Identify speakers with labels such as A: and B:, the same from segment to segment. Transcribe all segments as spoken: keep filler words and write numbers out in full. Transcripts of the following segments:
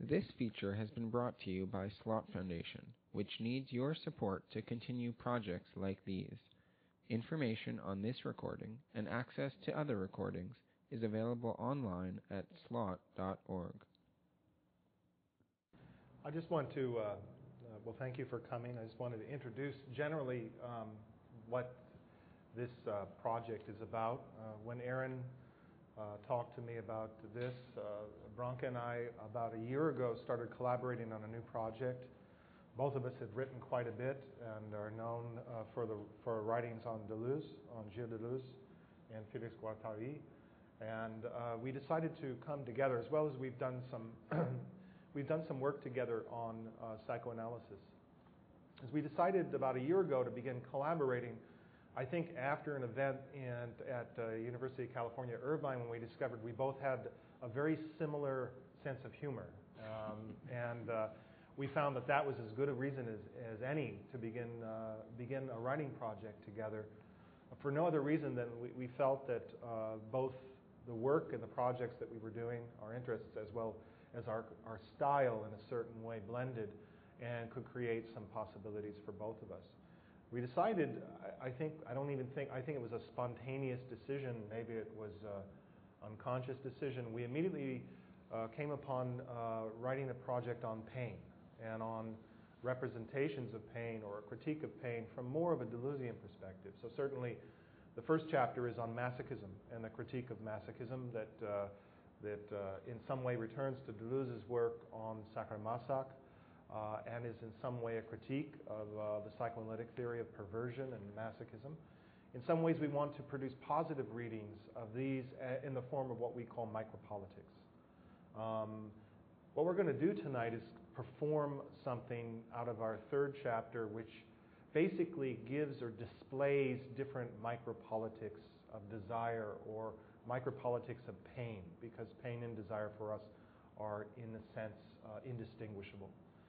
A: This feature has been brought to you by Slot Foundation, which needs your support to continue projects like these. Information on this recording and access to other recordings is available online at slot dot org.
B: I just want to, uh, uh, well, thank you for coming. I just wanted to introduce generally um, what this uh, project is about. Uh, when Aaron uh, talked to me about this, uh, Branka and I, about a year ago, started collaborating on a new project. Both of us had written quite a bit and are known uh, for the for writings on Deleuze, on Gilles Deleuze and Félix Guattari. And uh, we decided to come together, as well as we've done some we've done some work together on uh, psychoanalysis. As we decided about a year ago to begin collaborating, I think after an event in, at uh, University of California, Irvine, when we discovered we both had a very similar sense of humor. Um, and uh, we found that that was as good a reason as, as any to begin, uh, begin a writing project together. For no other reason than we, we felt that uh, both the work and the projects that we were doing, our interests as well as our, our style in a certain way blended and could create some possibilities for both of us. We decided, I, I think, I don't even think, I think it was a spontaneous decision, maybe it was an unconscious decision. We immediately uh, came upon uh, writing a project on pain and on representations of pain or a critique of pain from more of a Deleuzian perspective. So certainly the first chapter is on masochism and the critique of masochism that, uh, that uh, in some way returns to Deleuze's work on Sacher-Masoch uh, and is in some way a critique of uh, the psychoanalytic theory of perversion and masochism. In some ways we want to produce positive readings of these in the form of what we call micropolitics. Um, What we're going to do tonight is perform something out of our third chapter, which basically gives or displays different micropolitics of desire or micropolitics of pain, because pain and desire for us are, in a sense, uh, indistinguishable.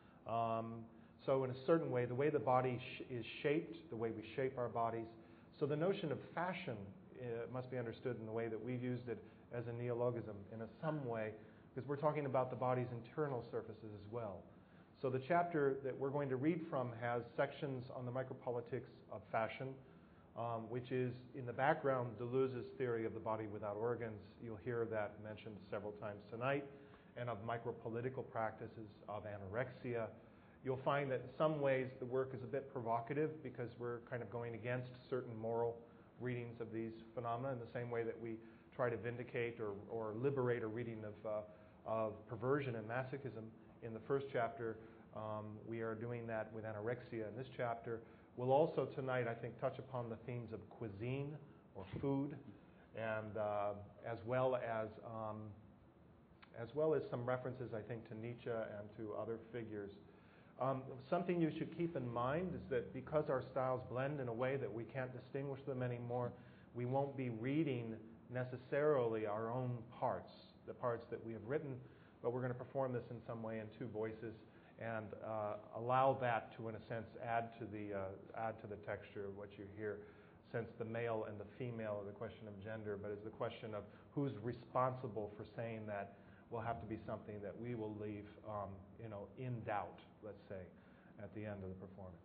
B: Um, so in a certain way, the way the body sh- is shaped, the way we shape our bodies, so the notion of fashion uh, must be understood in the way that we've used it as a neologism in a some way, because we're talking about the body's internal surfaces as well. So the chapter that we're going to read from has sections on the micropolitics of fashion, um, which is in the background Deleuze's theory of the body without organs. You'll hear that mentioned several times tonight, and of micropolitical practices of anorexia. You'll find that in some ways the work is a bit provocative because we're kind of going against certain moral readings of these phenomena in the same way that we try to vindicate or, or liberate a reading of uh, of perversion and masochism in the first chapter. Um, we are doing that with anorexia in this chapter. We'll also tonight, I think, touch upon the themes of cuisine or food, and uh, as well as um, as well as some references, I think, to Nietzsche and to other figures. Um, something you should keep in mind is that because our styles blend in a way that we can't distinguish them anymore, we won't be reading necessarily our own parts, the parts that we have written, but we're going to perform this in some way in two voices and uh, allow that to, in a sense, add to the uh, add to the texture of what you hear, since the male and the female are the question of gender, but is the question of who's responsible for saying that will have to be something that we will leave, um, you know, in doubt, let's say, at the end of the performance.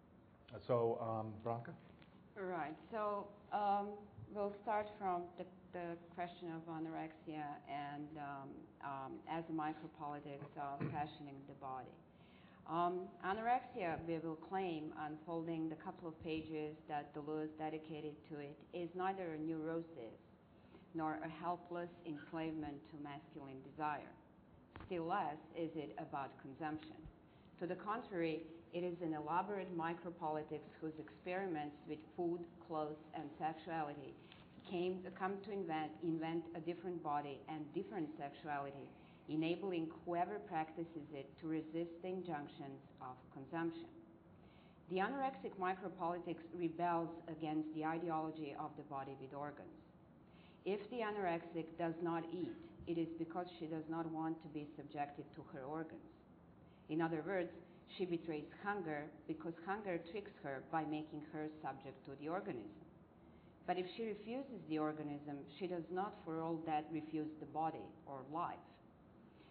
B: So, um, Branka?
C: All right. So um, we'll start from the, the question of anorexia and um, um, as a micropolitics of fashioning the body. Um, anorexia, we will claim, unfolding the couple of pages that Deleuze dedicated to it, is neither a neurosis nor a helpless enslavement to masculine desire. Still less is it about consumption. To the contrary, it is an elaborate micropolitics whose experiments with food, clothes, and sexuality came come to invent, invent a different body and different sexuality, enabling whoever practices it to resist the injunctions of consumption. The anorexic micropolitics rebels against the ideology of the body with organs. If the anorexic does not eat, it is because she does not want to be subjected to her organs. In other words, she betrays hunger because hunger tricks her by making her subject to the organism. But if she refuses the organism, she does not for all that refuse the body or life.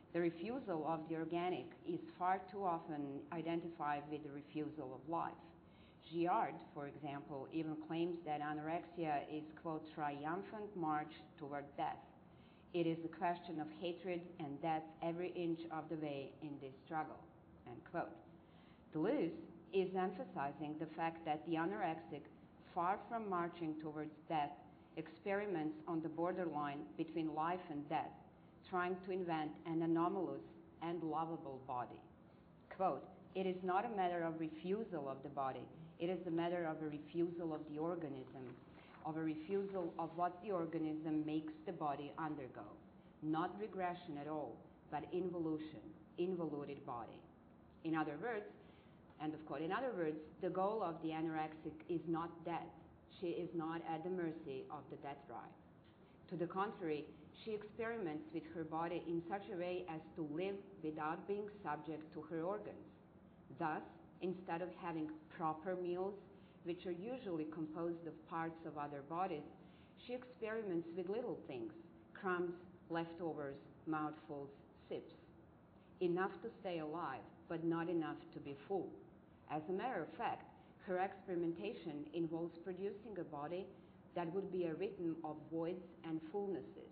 C: The refusal of the organic is far too often identified with the refusal of life. Girard, for example, even claims that anorexia is, quote, triumphant march toward death. It is a question of hatred and death every inch of the way in this struggle, end quote. Deleuze is emphasizing the fact that the anorexic, far from marching towards death, experiments on the borderline between life and death, trying to invent an anomalous and lovable body. Quote, it is not a matter of refusal of the body, it is a matter of a refusal of the organism, of a refusal of what the organism makes the body undergo. Not regression at all, but involution, involuted body. In other words, end of quote, in other words, the goal of the anorexic is not death. She is not at the mercy of the death drive. To the contrary, she experiments with her body in such a way as to live without being subject to her organs. Thus, instead of having proper meals, which are usually composed of parts of other bodies, she experiments with little things, crumbs, leftovers, mouthfuls, sips. Enough to stay alive, but not enough to be full. As a matter of fact, her experimentation involves producing a body that would be a rhythm of voids and fullnesses.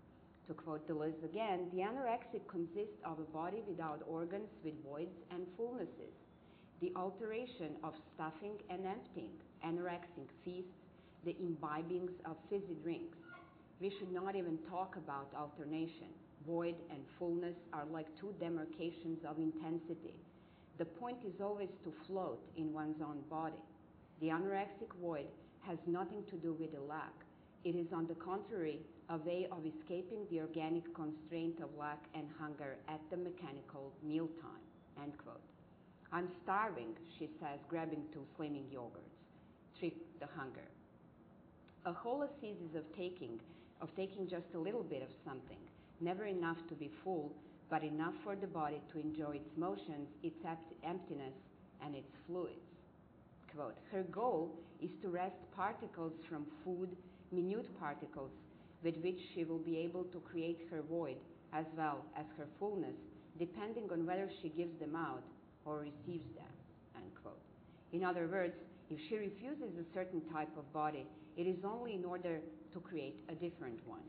C: To quote Deleuze again, the anorexic consists of a body without organs with voids and fullnesses. The alteration of stuffing and emptying, anorexic feasts, the imbibings of fizzy drinks. We should not even talk about alternation. Void and fullness are like two demarcations of intensity. The point is always to float in one's own body. The anorexic void has nothing to do with a lack. It is, on the contrary, a way of escaping the organic constraint of lack and hunger at the mechanical mealtime, end quote. I'm starving, she says, grabbing two slimming yogurts. Trick the hunger. A whole ascesis of taking, of taking just a little bit of something, never enough to be full, but enough for the body to enjoy its motions, its emptiness, and its fluids. Quote, her goal is to wrest particles from food, minute particles, with which she will be able to create her void as well as her fullness, depending on whether she gives them out or receives them, end quote. In other words, if she refuses a certain type of body, it is only in order to create a different one.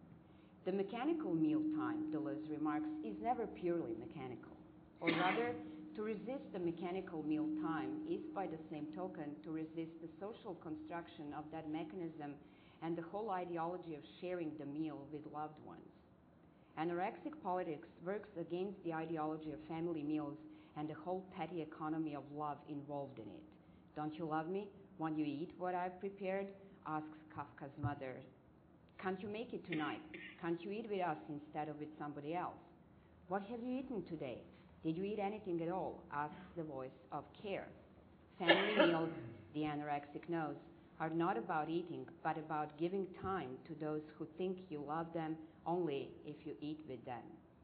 C: The mechanical mealtime, Deleuze remarks, is never purely mechanical, or rather, to resist the mechanical mealtime is, by the same token, to resist the social construction of that mechanism and the whole ideology of sharing the meal with loved ones. Anorexic politics works against the ideology of family meals and the whole petty economy of love involved in it. Don't you love me? Won't you eat what I've prepared? Asks Kafka's mother. Can't you make it tonight? Can't you eat with us instead of with somebody else? What have you eaten today? Did you eat anything at all? Asks the voice of care. Family meals, the anorexic knows, are not about eating, but about giving time to those who think you love them only if you eat with them.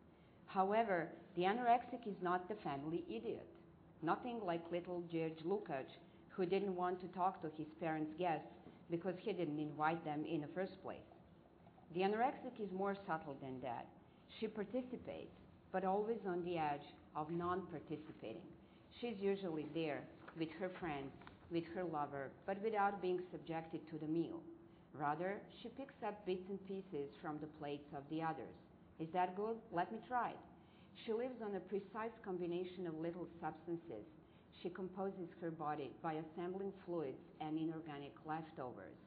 C: However, the anorexic is not the family idiot. Nothing like little George Lukács, who didn't want to talk to his parents' guests because he didn't invite them in the first place. The anorexic is more subtle than that. She participates, but always on the edge of non-participating. She's usually there with her friends, with her lover, but without being subjected to the meal. Rather, she picks up bits and pieces from the plates of the others. Is that good? Let me try it. She lives on a precise combination of little substances. She composes her body by assembling fluids and inorganic leftovers.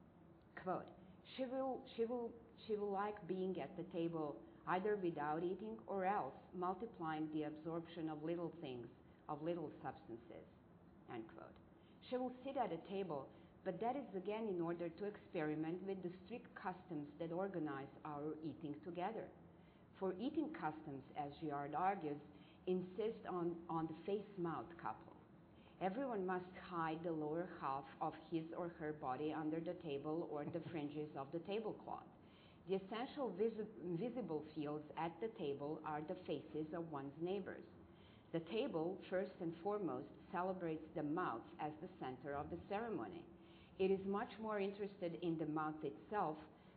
C: Quote, she will, she will, she will like being at the table either without eating or else multiplying the absorption of little things, of little substances, end quote. She will sit at a table, but that is again in order to experiment with the strict customs that organize our eating together. For eating customs, as Girard argues, insist on, on the face-mouth couple. Everyone must hide the lower half of his or her body under the table or the fringes of the tablecloth. The essential visi- visible fields at the table are the faces of one's neighbors. The table, first and foremost, celebrates the mouth as the center of the ceremony. It is much more interested in the mouth itself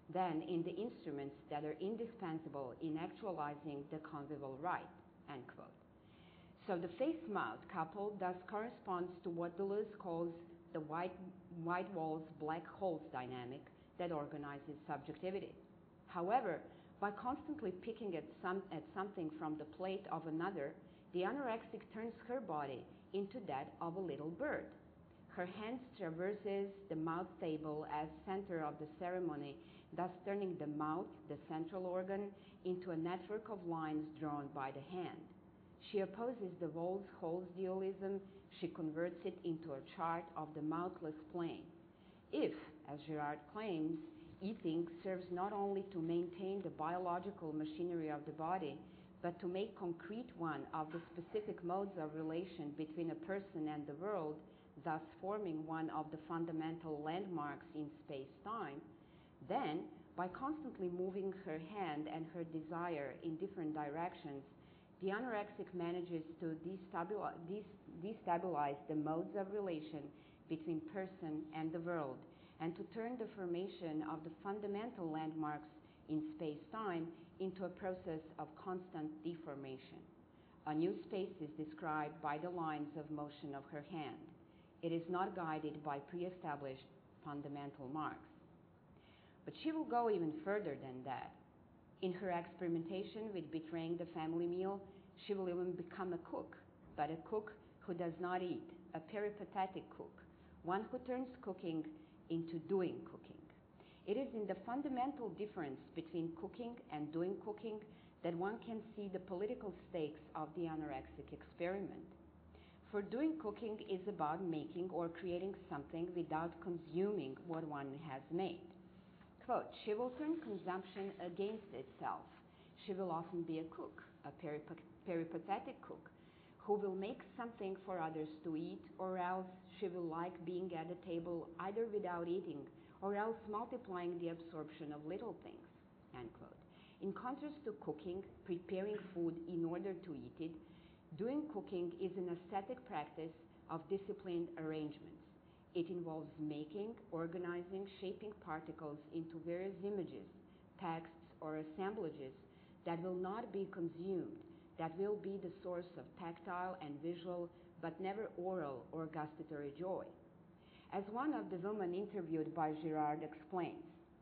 C: than in the instruments that are indispensable in actualizing the convivial rite, end quote. So the face-mouth couple thus corresponds to what Deleuze calls the white, white walls, black holes dynamic that organizes subjectivity. However, by constantly picking at, some, at something from the plate of another, the anorexic turns her body into that of a little bird. Her hands traverses the mouth table as center of the ceremony, thus turning the mouth, the central organ, into a network of lines drawn by the hand. She opposes the walls-holes dualism. She converts it into a chart of the mouthless plane. If, as Girard claims, eating serves not only to maintain the biological machinery of the body, but to make concrete one of the specific modes of relation between a person and the world, thus forming one of the fundamental landmarks in space-time, then, by constantly moving her hand and her desire in different directions, the anorexic manages to destabilize, destabilize the modes of relation between person and the world, and to turn the formation of the fundamental landmarks in space-time into a process of constant deformation. A new space is described by the lines of motion of her hand. It is not guided by pre-established fundamental marks. But she will go even further than that. In her experimentation with betraying the family meal, she will even become a cook, but a cook who does not eat, a peripatetic cook, one who turns cooking into doing cooking. It is in the fundamental difference between cooking and doing cooking that one can see the political stakes of the anorexic experiment. For doing cooking is about making or creating something without consuming what one has made. Quote, she will turn consumption against itself. She will often be a cook, a perip- peripatetic cook, who will make something for others to eat, or else she will like being at a table either without eating, or else multiplying the absorption of little things, end quote. In contrast to cooking, preparing food in order to eat it, doing cooking is an aesthetic practice of disciplined arrangements. It involves making, organizing, shaping particles into various images, texts, or assemblages that will not be consumed, that will be the source of tactile and visual, but never oral or gustatory joy. As one of the women interviewed by Girard explains,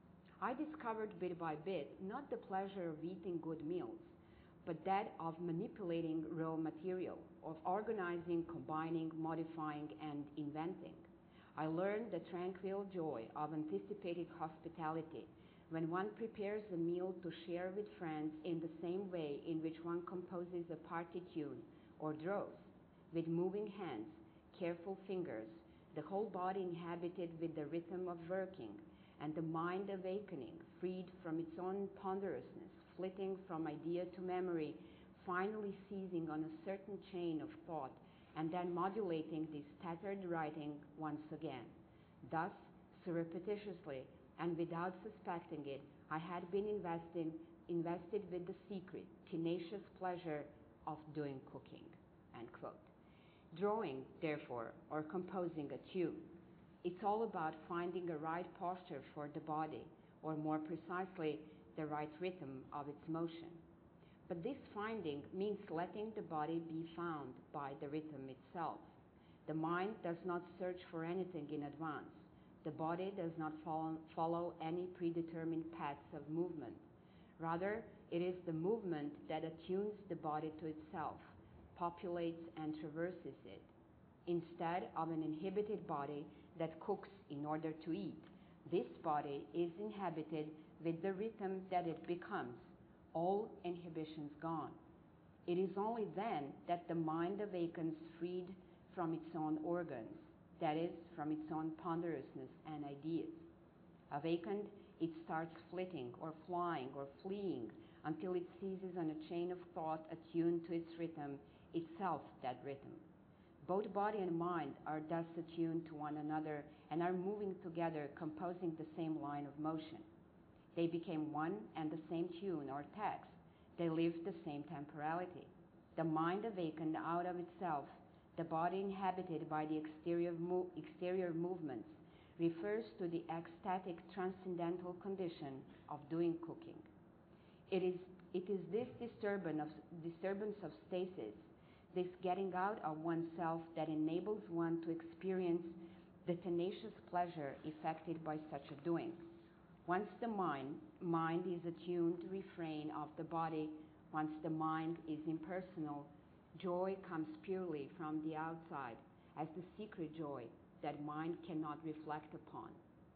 C: I discovered bit by bit not the pleasure of eating good meals, but that of manipulating raw material, of organizing, combining, modifying, and inventing. I learned the tranquil joy of anticipated hospitality when one prepares a meal to share with friends in the same way in which one composes a party tune or draws, with moving hands, careful fingers, the whole body inhabited with the rhythm of working, and the mind awakening, freed from its own ponderousness, flitting from idea to memory, finally seizing on a certain chain of thought, and then modulating this scattered writing once again. Thus, surreptitiously, and without suspecting it, I had been invested, invested with the secret, tenacious pleasure of doing cooking, end quote. Drawing, therefore, or composing a tune, it's all about finding a right posture for the body, or more precisely, the right rhythm of its motion. But this finding means letting the body be found by the rhythm itself. The mind does not search for anything in advance. The body does not follow, follow any predetermined paths of movement. Rather, it is the movement that attunes the body to itself, populates and traverses it. Instead of an inhibited body that cooks in order to eat, this body is inhabited with the rhythm that it becomes, all inhibitions gone. It is only then that the mind awakens freed from its own organs, that is, from its own ponderousness and ideas. Awakened, it starts flitting or flying or fleeing until it seizes on a chain of thought attuned to its rhythm, itself that rhythm. Both body and mind are thus attuned to one another and are moving together, composing the same line of motion. They became one and the same tune or text. They live the same temporality. The mind awakened out of itself, the body inhabited by the exterior, mo- exterior movements, refers to the ecstatic transcendental condition of doing cooking. It is, it is this disturbance of, disturbance of stasis, this getting out of oneself that enables one to experience the tenacious pleasure effected by such a doing. Once the mind, mind is attuned to refrain of the body, once the mind is impersonal, joy comes purely from the outside as the secret joy that mind cannot reflect upon.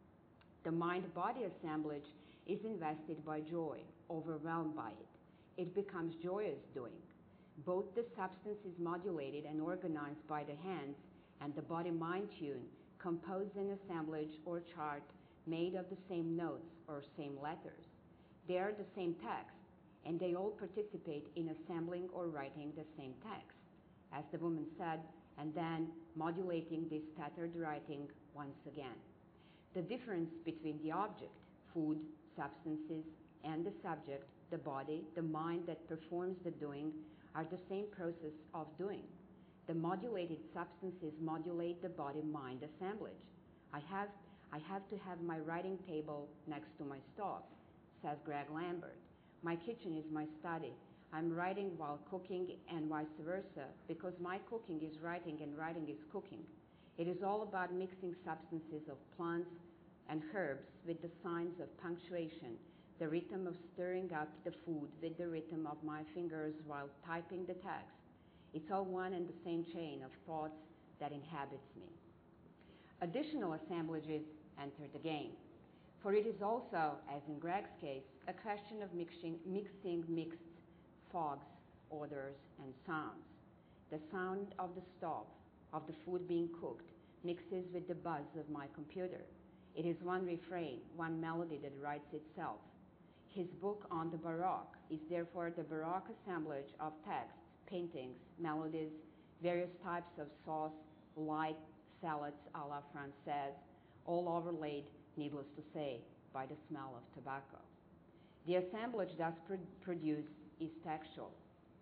C: The mind-body assemblage is invested by joy, overwhelmed by it. It becomes joyous doing. Both the substance is modulated and organized by the hands, and the body-mind tune compose an assemblage or chart made of the same notes or same letters. They are the same text, and they all participate in assembling or writing the same text, as the woman said, and then modulating this scattered writing once again. The difference between the object, food, substances, and the subject, the body, the mind that performs the doing, are the same process of doing. The modulated substances modulate the body-mind assemblage. I have, I have to have my writing table next to my stove, says Greg Lambert. My kitchen is my study. I'm writing while cooking and vice versa, because my cooking is writing and writing is cooking. It is all about mixing substances of plants and herbs with the signs of punctuation, the rhythm of stirring up the food with the rhythm of my fingers while typing the text. It's all one and the same chain of thoughts that inhabits me. Additional assemblages enter the game, for it is also, as in Greg's case, a question of mixing, mixing mixed fogs, odors, and sounds. The sound of the stove, of the food being cooked, mixes with the buzz of my computer. It is one refrain, one melody that writes itself. His book on the Baroque is therefore the Baroque assemblage of texts, paintings, melodies, various types of sauce, light salads a la Francaise, all overlaid, needless to say, by the smell of tobacco. The assemblage thus pr- produced is textual.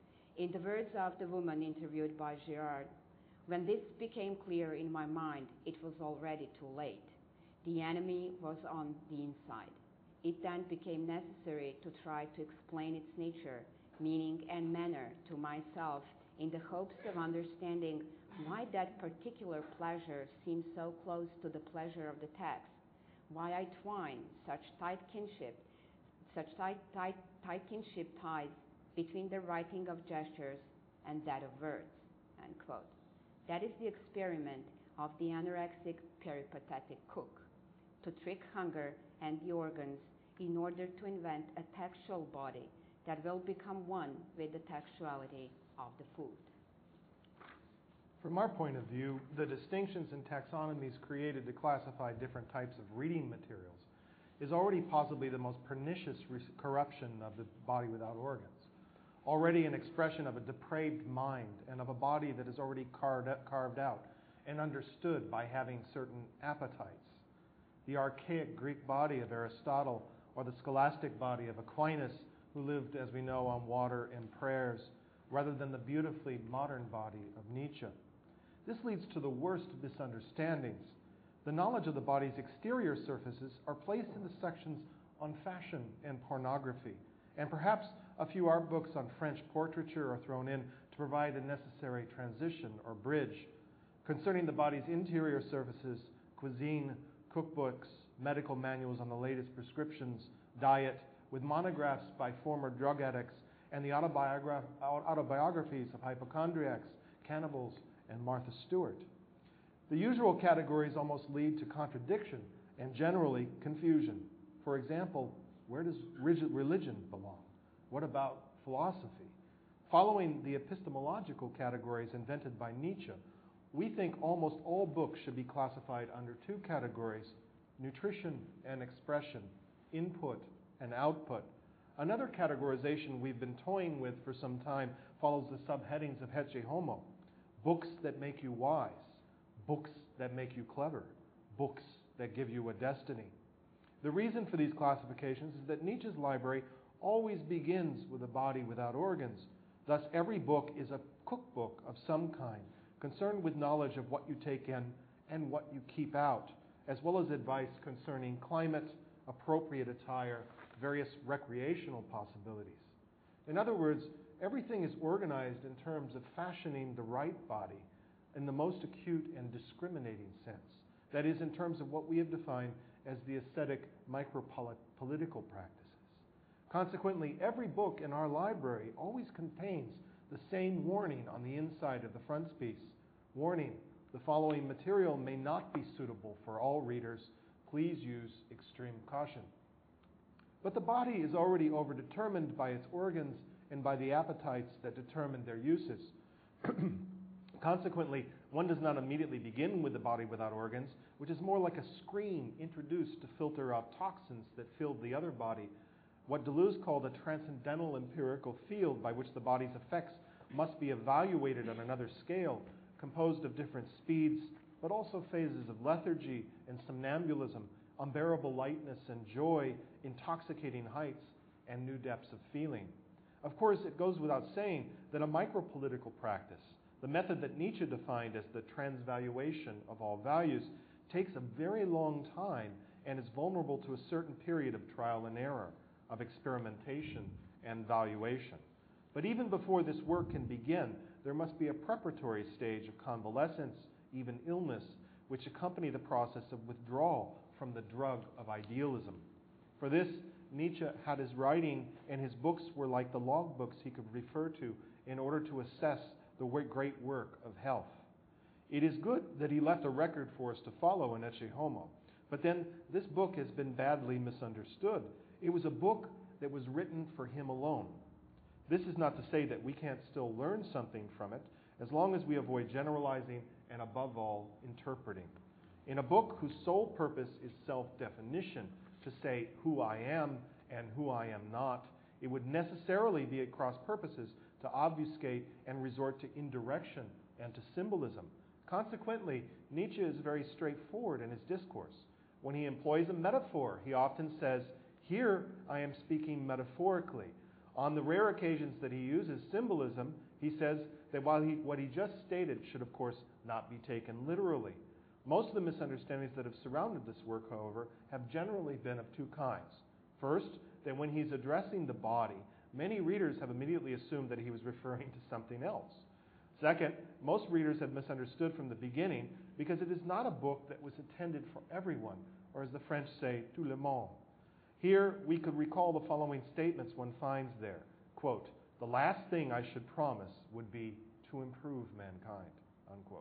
C: In the words of the woman interviewed by Girard, when this became clear in my mind, it was already too late. The enemy was on the inside. It then became necessary to try to explain its nature, meaning, and manner to myself in the hopes of understanding why that particular pleasure seemed so close to the pleasure of the text, why I twine such tight kinship, such tight, tight, tight kinship ties between the writing of gestures and that of words, end quote. That is the experiment of the anorexic peripatetic cook, to trick hunger and the organs in order to invent a textual body that will become one with the textuality of the food.
B: From our point of view, the distinctions in taxonomies created to classify different types of reading materials is already possibly the most pernicious corruption of the body without organs, already an expression of a depraved mind and of a body that is already carved, carved out and understood by having certain appetites. The archaic Greek body of Aristotle, or the scholastic body of Aquinas, who lived, as we know, on water and prayers, rather than the beautifully modern body of Nietzsche. This leads to the worst misunderstandings. The knowledge of the body's exterior surfaces are placed in the sections on fashion and pornography, and perhaps a few art books on French portraiture are thrown in to provide a necessary transition or bridge. Concerning the body's interior surfaces, cuisine, cookbooks, medical manuals on the latest prescriptions, diet, with monographs by former drug addicts, and the autobiogra- autobiographies of hypochondriacs, cannibals, and Martha Stewart. The usual categories almost lead to contradiction and generally confusion. For example, where does religion belong? What about philosophy? Following the epistemological categories invented by Nietzsche, we think almost all books should be classified under two categories: nutrition and expression, input and output. Another categorization we've been toying with for some time follows the subheadings of Ecce Homo: books that make you wise, books that make you clever, books that give you a destiny. The reason for these classifications is that Nietzsche's library always begins with a body without organs. Thus, every book is a cookbook of some kind, concerned with knowledge of what you take in and what you keep out, as well as advice concerning climate, appropriate attire, various recreational possibilities. In other words, everything is organized in terms of fashioning the right body in the most acute and discriminating sense. That is, in terms of what we have defined as the aesthetic micropolitical practices. Consequently, every book in our library always contains the same warning on the inside of the frontispiece. Warning, the following material may not be suitable for all readers. Please use extreme caution. But the body is already overdetermined by its organs and by the appetites that determine their uses. Consequently, one does not immediately begin with the body without organs, which is more like a screen introduced to filter out toxins that filled the other body. What Deleuze called a transcendental empirical field by which the body's effects must be evaluated on another scale, composed of different speeds, but also phases of lethargy and somnambulism, unbearable lightness and joy, intoxicating heights, and new depths of feeling. Of course, it goes without saying that a micropolitical practice, the method that Nietzsche defined as the transvaluation of all values, takes a very long time and is vulnerable to a certain period of trial and error, of experimentation and valuation. But even before this work can begin, there must be a preparatory stage of convalescence, even illness, which accompany the process of withdrawal from the drug of idealism. For this, Nietzsche had his writing, and his books were like the logbooks he could refer to in order to assess the great work of health. It is good that he left a record for us to follow in Ecce Homo, but then this book has been badly misunderstood. It was a book that was written for him alone. This is not to say that we can't still learn something from it, as long as we avoid generalizing and, above all, interpreting. In a book whose sole purpose is self-definition, to say who I am and who I am not, it would necessarily be at cross purposes to obfuscate and resort to indirection and to symbolism. Consequently, Nietzsche is very straightforward in his discourse. When he employs a metaphor, he often says, "Here I am speaking metaphorically." On the rare occasions that he uses symbolism, he says that while he, what he just stated should, of course, not be taken literally. Most of the misunderstandings that have surrounded this work, however, have generally been of two kinds. First, that when he's addressing the body, many readers have immediately assumed that he was referring to something else. Second, most readers have misunderstood from the beginning because it is not a book that was intended for everyone, or as the French say, tout le monde. Here, we could recall the following statements one finds there. Quote, "The last thing I should promise would be to improve mankind," unquote.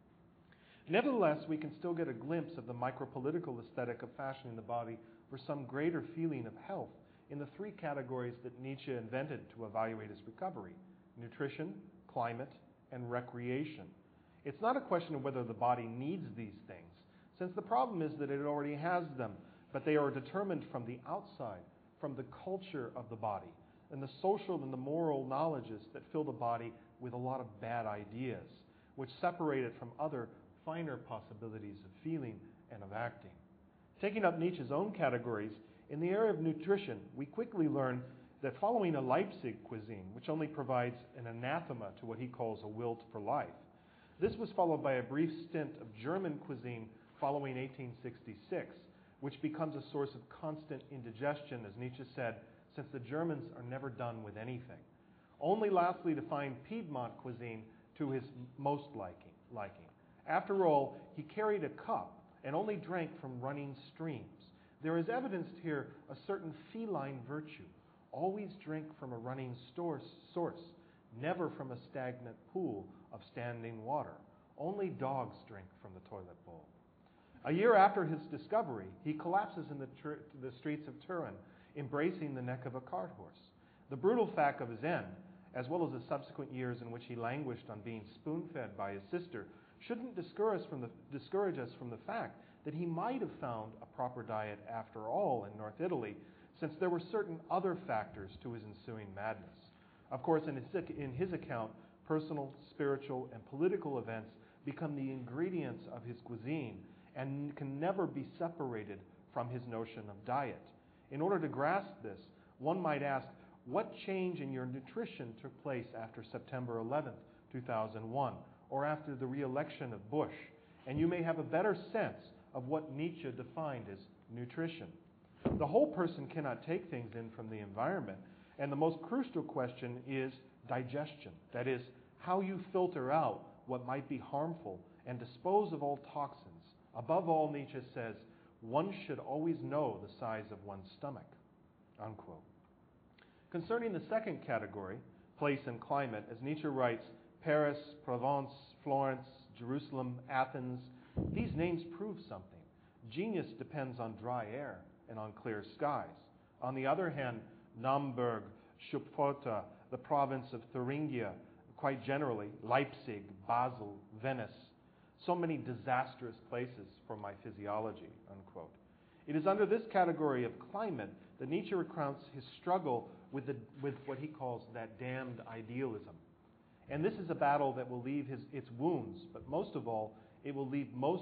B: Nevertheless, we can still get a glimpse of the micropolitical aesthetic of fashioning the body for some greater feeling of health in the three categories that Nietzsche invented to evaluate his recovery: nutrition, climate, and recreation. It's not a question of whether the body needs these things, since the problem is that it already has them, but they are determined from the outside, from the culture of the body, and the social and the moral knowledges that fill the body with a lot of bad ideas, which separate it from other finer possibilities of feeling and of acting. Taking up Nietzsche's own categories, in the area of nutrition, we quickly learn that following a Leipzig cuisine, which only provides an anathema to what he calls a will for life, this was followed by a brief stint of German cuisine following eighteen sixty-six, which becomes a source of constant indigestion, as Nietzsche said, since the Germans are never done with anything. Only lastly to find Piedmont cuisine to his most liking. liking. After all, he carried a cup and only drank from running streams. There is evidenced here a certain feline virtue. Always drink from a running source, never from a stagnant pool of standing water. Only dogs drink from the toilet bowl. A year after his discovery, he collapses in the, tr- the streets of Turin, embracing the neck of a cart horse. The brutal fact of his end, as well as the subsequent years in which he languished on being spoon-fed by his sister, shouldn't discourage, from the, discourage us from the fact that he might have found a proper diet after all in North Italy, since there were certain other factors to his ensuing madness. Of course, in his, in his account, personal, spiritual, and political events become the ingredients of his cuisine and can never be separated from his notion of diet. In order to grasp this, one might ask, what change in your nutrition took place after September eleventh, two thousand one, or after the re-election of Bush? And you may have a better sense of what Nietzsche defined as nutrition. The whole person cannot take things in from the environment, and the most crucial question is digestion. That is, how you filter out what might be harmful and dispose of all toxins. Above all, Nietzsche says, one should always know the size of one's stomach, unquote. Concerning the second category, place and climate, as Nietzsche writes, Paris, Provence, Florence, Jerusalem, Athens, these names prove something. Genius depends on dry air and on clear skies. On the other hand, Naumburg, Schupfota, the province of Thuringia, quite generally, Leipzig, Basel, Venice, so many disastrous places for my physiology, unquote. It is under this category of climate that Nietzsche recounts his struggle with, the, with what he calls that damned idealism. And this is a battle that will leave his, its wounds, but most of all, it will leave most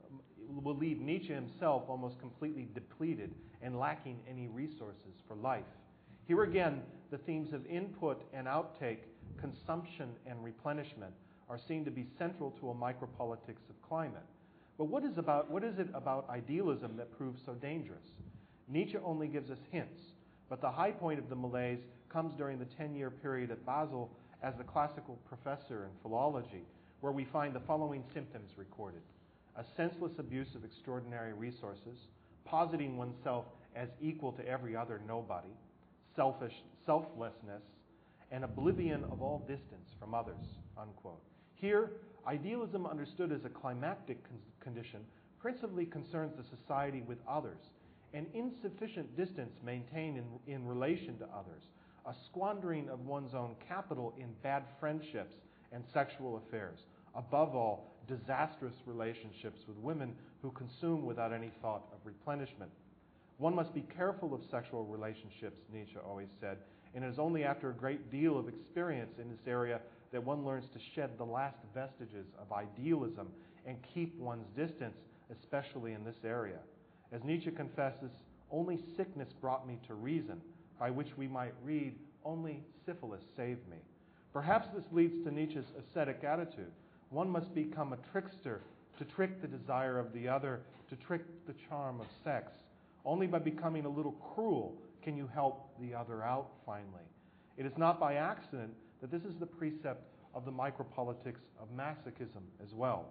B: it will leave Nietzsche himself almost completely depleted and lacking any resources for life. Here again, the themes of input and outtake, consumption and replenishment are seen to be central to a micropolitics of climate. But what is, about, what is it about idealism that proves so dangerous? Nietzsche only gives us hints, but the high point of the malaise comes during the ten-year period at Basel as the classical professor in philology, where we find the following symptoms recorded: a senseless abuse of extraordinary resources, positing oneself as equal to every other nobody, selfish selflessness, and oblivion of all distance from others, unquote. Here, idealism understood as a climactic con- condition principally concerns the society with others, an insufficient distance maintained in, in relation to others, a squandering of one's own capital in bad friendships and sexual affairs, above all, disastrous relationships with women who consume without any thought of replenishment. One must be careful of sexual relationships, Nietzsche always said, and it is only after a great deal of experience in this area that one learns to shed the last vestiges of idealism and keep one's distance, especially in this area. As Nietzsche confesses, only sickness brought me to reason, by which we might read, only syphilis saved me. Perhaps this leads to Nietzsche's ascetic attitude. One must become a trickster to trick the desire of the other, to trick the charm of sex. Only by becoming a little cruel can you help the other out, finally. It is not by accident that this is the precept of the micropolitics of masochism as well.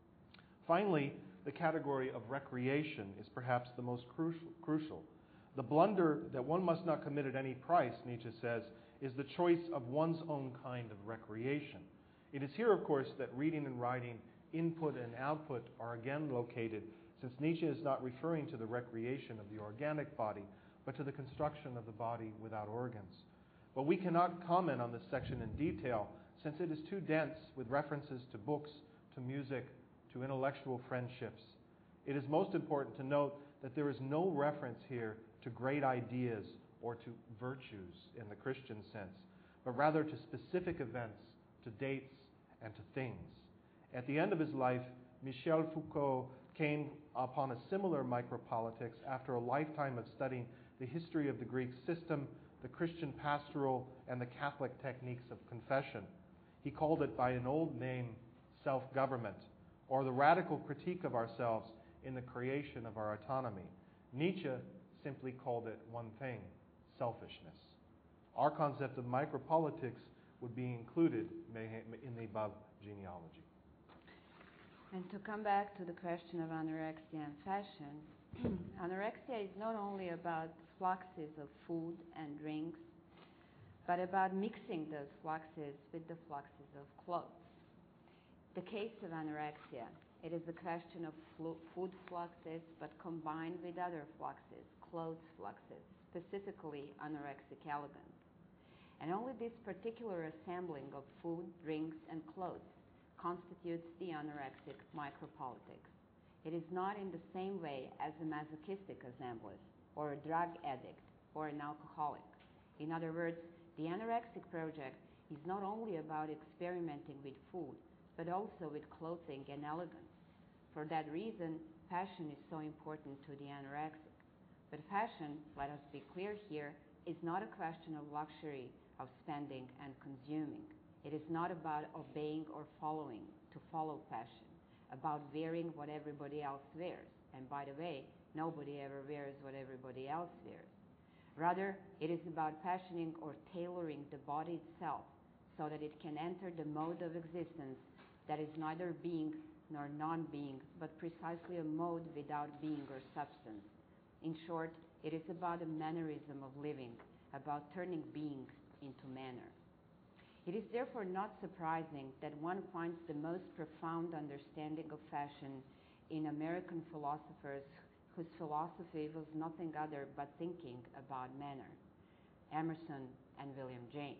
B: Finally, the category of recreation is perhaps the most crucial. crucial. The blunder that one must not commit at any price, Nietzsche says, is the choice of one's own kind of recreation. It is here, of course, that reading and writing, input and output are again located, since Nietzsche is not referring to the recreation of the organic body, but to the construction of the body without organs. But we cannot comment on this section in detail, since it is too dense with references to books, to music, to intellectual friendships. It is most important to note that there is no reference here to great ideas or to virtues in the Christian sense, but rather to specific events, to dates, and to things. At the end of his life, Michel Foucault came upon a similar micropolitics after a lifetime of studying the history of the Greek system, the Christian pastoral, and the Catholic techniques of confession. He called it by an old name, self-government, or the radical critique of ourselves in the creation of our autonomy. Nietzsche simply called it one thing: selfishness. Our concept of micropolitics would be included in the above genealogy.
C: And to come back to the question of anorexia and fashion, anorexia is not only about fluxes of food and drinks, but about mixing those fluxes with the fluxes of clothes. The case of anorexia, it is a question of flu- food fluxes, but combined with other fluxes, clothes fluxes, specifically anorexic elegance. And only this particular assembling of food, drinks, and clothes constitutes the anorexic micropolitics. It is not in the same way as a masochistic assemblage, or a drug addict, or an alcoholic. In other words, the anorexic project is not only about experimenting with food, but also with clothing and elegance. For that reason, fashion is so important to the anorexic. But fashion, let us be clear here, is not a question of luxury, of spending and consuming. It is not about obeying or following to follow fashion, about wearing what everybody else wears. And by the way, nobody ever wears what everybody else wears. Rather, it is about fashioning or tailoring the body itself so that it can enter the mode of existence that is neither being nor non-being, but precisely a mode without being or substance. In short, it is about a mannerism of living, about turning being into manner. It is therefore not surprising that one finds the most profound understanding of fashion in American philosophers whose philosophy was nothing other but thinking about manner, Emerson and William James.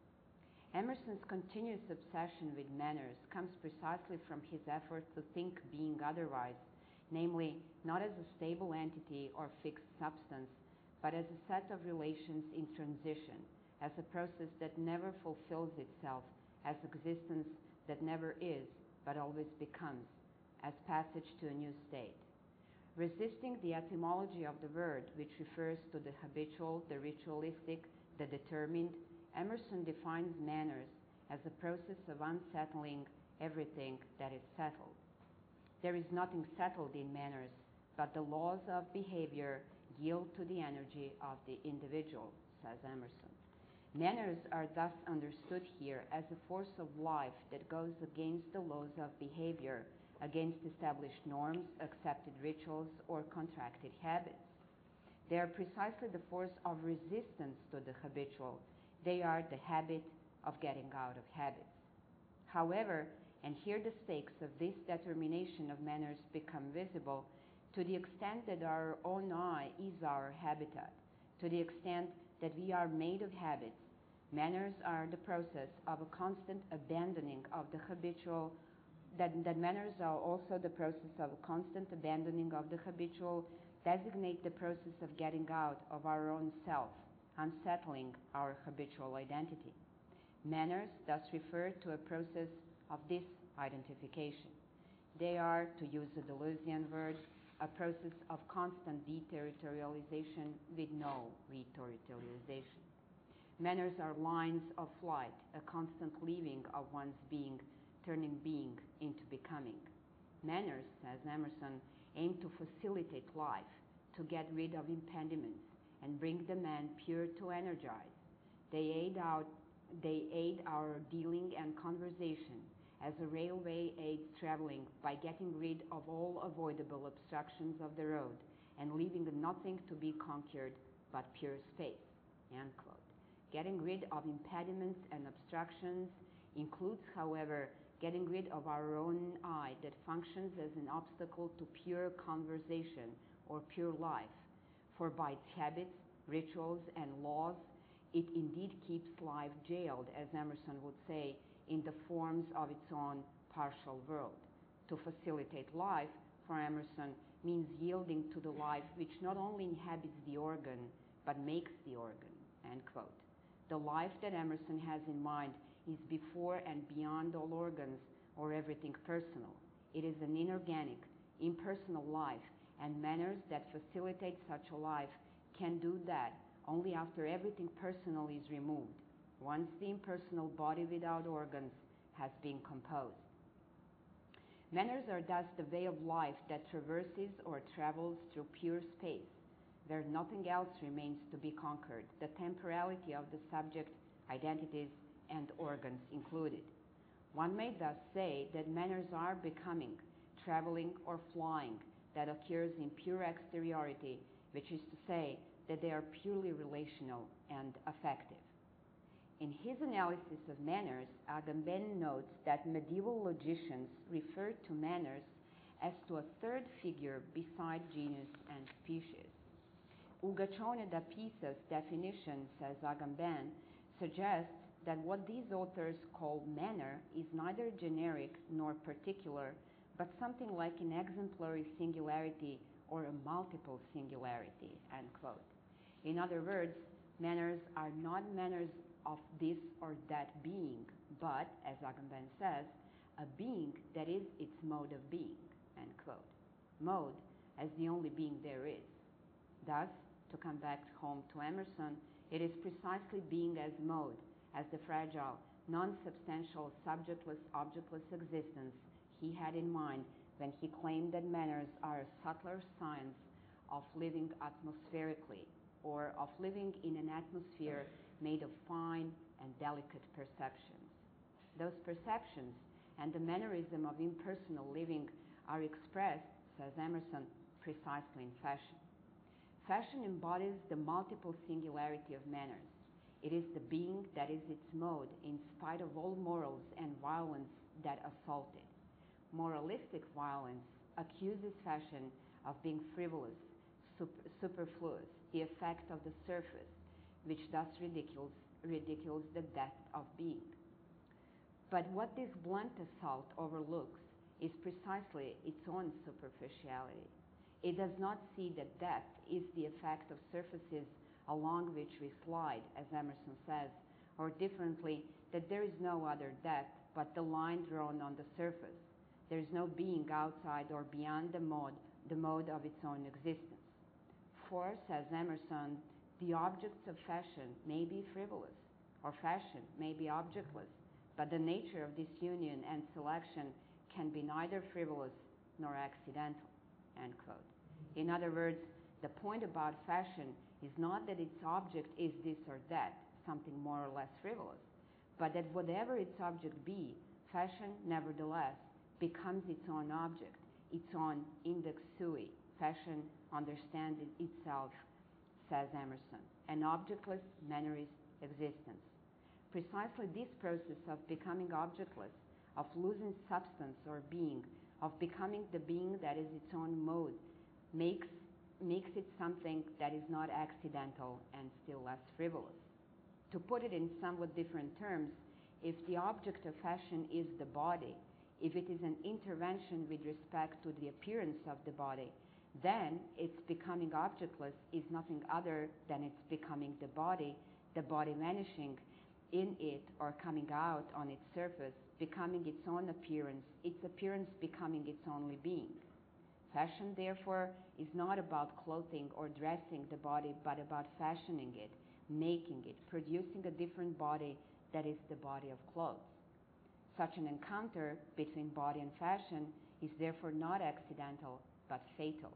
C: Emerson's continuous obsession with manners comes precisely from his effort to think being otherwise, namely, not as a stable entity or fixed substance, but as a set of relations in transition, as a process that never fulfills itself, as existence that never is, but always becomes, as passage to a new state. Resisting the etymology of the word, which refers to the habitual, the ritualistic, the determined, Emerson defines manners as a process of unsettling everything that is settled. There is nothing settled in manners, but the laws of behavior yield to the energy of the individual, says Emerson. Manners are thus understood here as a force of life that goes against the laws of behavior, against established norms, accepted rituals, or contracted habits. They are precisely the force of resistance to the habitual. They are the habit of getting out of habits. However, and here the stakes of this determination of manners become visible, to the extent that our own eye is our habitat, to the extent that we are made of habits, manners are the process of a constant abandoning of the habitual, that, that manners are also the process of a constant abandoning of the habitual, designate the process of getting out of our own self, unsettling our habitual identity. Manners thus refer to a process of disidentification. They are, to use a Deleuzian word, a process of constant deterritorialization with no reterritorialization. Manners are lines of flight, a constant leaving of one's being, turning being into becoming. Manners, says Emerson, aim to facilitate life, to get rid of impediments, and bring the man pure to energize. They aid, out, they aid our dealing and conversation, as a railway aids traveling by getting rid of all avoidable obstructions of the road and leaving nothing to be conquered but pure space, end quote. Getting rid of impediments and obstructions includes, however, getting rid of our own I that functions as an obstacle to pure conversation or pure life, for by its habits, rituals, and laws, it indeed keeps life jailed, as Emerson would say, in the forms of its own partial world. To facilitate life, for Emerson, means yielding to the life which not only inhabits the organ, but makes the organ, end quote. The life that Emerson has in mind is before and beyond all organs or everything personal. It is an inorganic, impersonal life, and manners that facilitate such a life can do that only after everything personal is removed, once the impersonal body without organs has been composed. Manners are thus the way of life that traverses or travels through pure space, where nothing else remains to be conquered, the temporality of the subject, identities, and organs included. One may thus say that manners are becoming, traveling, or flying that occurs in pure exteriority, which is to say that they are purely relational and affective. In his analysis of manners, Agamben notes that medieval logicians referred to manners as to a third figure beside genus and species. Ugacione da Pisa's definition, says Agamben, suggests that what these authors call manner is neither generic nor particular, but something like an exemplary singularity or a multiple singularity, end quote. In other words, manners are not manners of this or that being, but, as Agamben says, a being that is its mode of being, end quote. Mode as the only being there is. Thus, to come back home to Emerson, it is precisely being as mode, as the fragile, non-substantial, subjectless, objectless existence he had in mind when he claimed that manners are a subtler science of living atmospherically, or of living in an atmosphere made of fine and delicate perceptions. Those perceptions and the mannerism of impersonal living are expressed, says Emerson, precisely in fashion. Fashion embodies the multiple singularity of manners. It is the being that is its mode in spite of all morals and violence that assault it. Moralistic violence accuses fashion of being frivolous, super, superfluous, the effect of the surface, which thus ridicules, ridicules the depth of being. But what this blunt assault overlooks is precisely its own superficiality. It does not see that depth is the effect of surfaces along which we slide, as Emerson says, or differently, that there is no other depth but the line drawn on the surface. There is no being outside or beyond the mode, the mode of its own existence. For, says Emerson, the objects of fashion may be frivolous, or fashion may be objectless, but the nature of this union and selection can be neither frivolous nor accidental, end quote. In other words, the point about fashion is not that its object is this or that, something more or less frivolous, but that whatever its object be, fashion, nevertheless, becomes its own object, its own index sui. Fashion understands itself, says Emerson, an objectless mannerist existence. Precisely this process of becoming objectless, of losing substance or being, of becoming the being that is its own mode, makes, makes it something that is not accidental and still less frivolous. To put it in somewhat different terms, if the object of fashion is the body, if it is an intervention with respect to the appearance of the body, then its becoming objectless is nothing other than its becoming the body, the body vanishing in it or coming out on its surface, becoming its own appearance, its appearance becoming its only being. Fashion, therefore, is not about clothing or dressing the body, but about fashioning it, making it, producing a different body that is the body of clothes. Such an encounter between body and fashion is therefore not accidental, but fatal.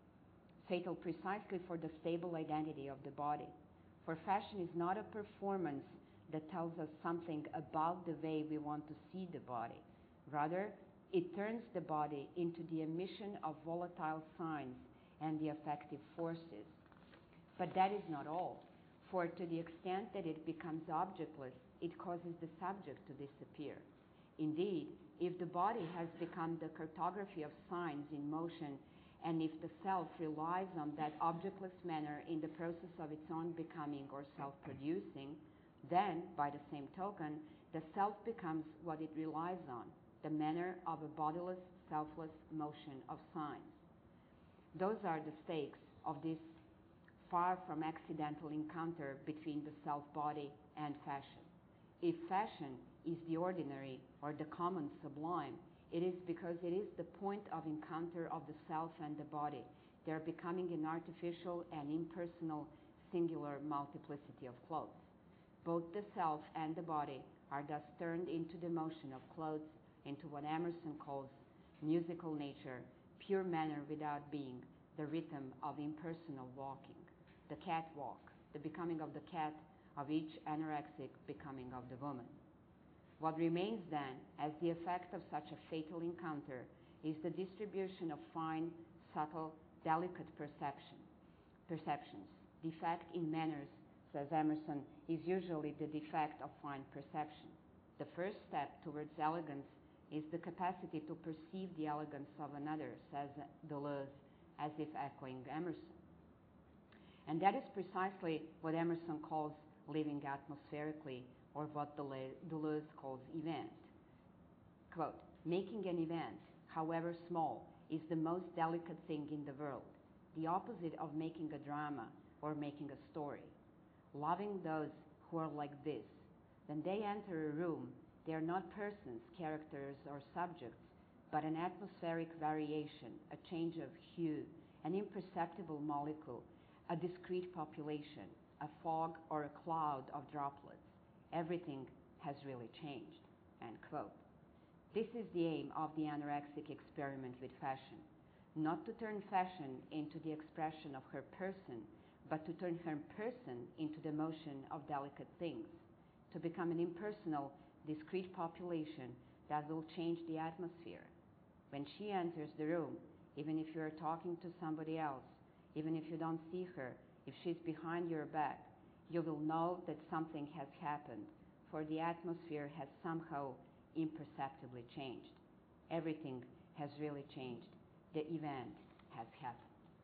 C: Fatal precisely for the stable identity of the body. For fashion is not a performance that tells us something about the way we want to see the body. Rather, it turns the body into the emission of volatile signs and the affective forces. But that is not all, for to the extent that it becomes objectless, it causes the subject to disappear. Indeed, if the body has become the cartography of signs in motion, and if the self relies on that objectless manner in the process of its own becoming or self-producing, then, by the same token, the self becomes what it relies on, the manner of a bodiless, selfless motion of signs. Those are the stakes of this far from accidental encounter between the self-body and fashion. If fashion is the ordinary or the common sublime, it is because it is the point of encounter of the self and the body. They are becoming an artificial and impersonal singular multiplicity of clothes. Both the self and the body are thus turned into the motion of clothes, into what Emerson calls musical nature, pure manner without being, the rhythm of impersonal walking, the catwalk, the becoming of the cat, of each anorexic becoming of the woman. What remains then, as the effect of such a fatal encounter, is the distribution of fine, subtle, delicate perception, perceptions. Defect in manners, says Emerson, is usually the defect of fine perception. The first step towards elegance is the capacity to perceive the elegance of another, says Deleuze, as if echoing Emerson. And that is precisely what Emerson calls living atmospherically, or what Deleuze calls event. Quote, making an event, however small, is the most delicate thing in the world, the opposite of making a drama or making a story. Loving those who are like this, when they enter a room, they are not persons, characters, or subjects, but an atmospheric variation, a change of hue, an imperceptible molecule, a discrete population, a fog or a cloud of droplets. Everything has really changed, end quote. This is the aim of the anorexic experiment with fashion. Not to turn fashion into the expression of her person, but to turn her person into the motion of delicate things, to become an impersonal, discrete population that will change the atmosphere. When she enters the room, even if you are talking to somebody else, even if you don't see her, if she's behind your back, you will know that something has happened, for the atmosphere has somehow imperceptibly changed. Everything has really changed. The event has happened.